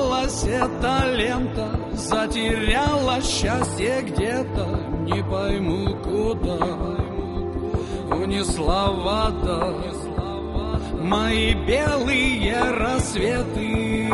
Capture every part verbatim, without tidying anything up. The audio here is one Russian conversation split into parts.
Порвалась эта лента, затеряла счастье где-то, не пойму куда. Унесла вода мои белые рассветы.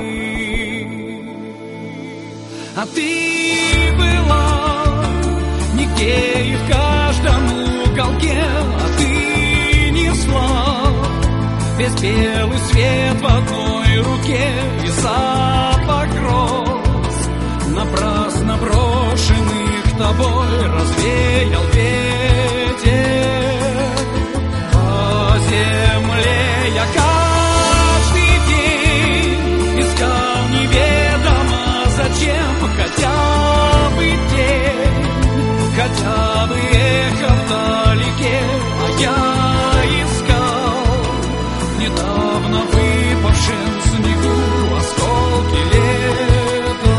А ты была нигде и в каждом уголке, а ты несла весь белый свет в одной руке. И запах роз, напрасно брошенных тобой, развеял ветер по земле. Я каждый день искал неведомо зачем, хотя бы день, хотя бы эхо вдалеке. А я искал недавно выпавшем снегу осколки лета.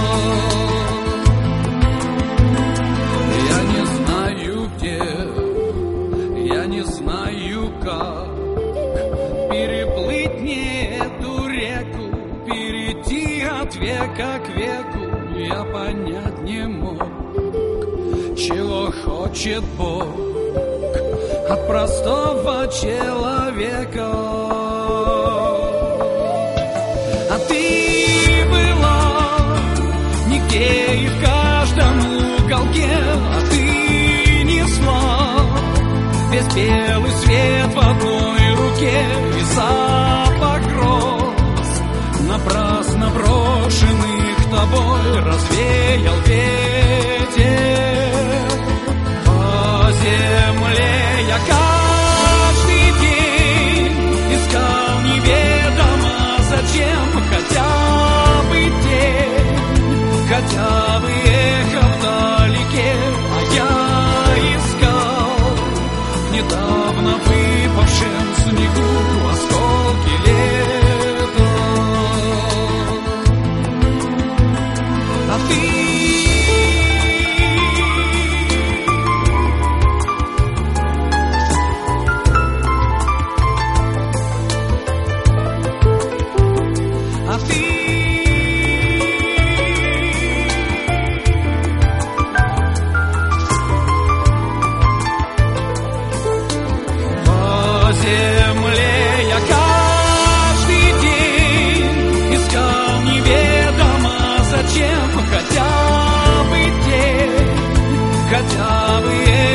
Я не знаю где, я не знаю как переплыть мне эту реку, перейти от века к веку. Я понять не мог, чего хочет Бог от простого человека. А ты была нигде и в каждом уголке, а ты несла весь белый свет в одной руке. И запах роз, напрасно брошенных тобой, развеял ветер по земле. Я каждый день искал неведомо зачем, хотя бы день, хотя бы эхо вдалеке. А я искал недавно выпавшем снегу осколки лета. А ты А ты по земле. Я каждый день искал неведомо зачем, хотя бы день, хотя бы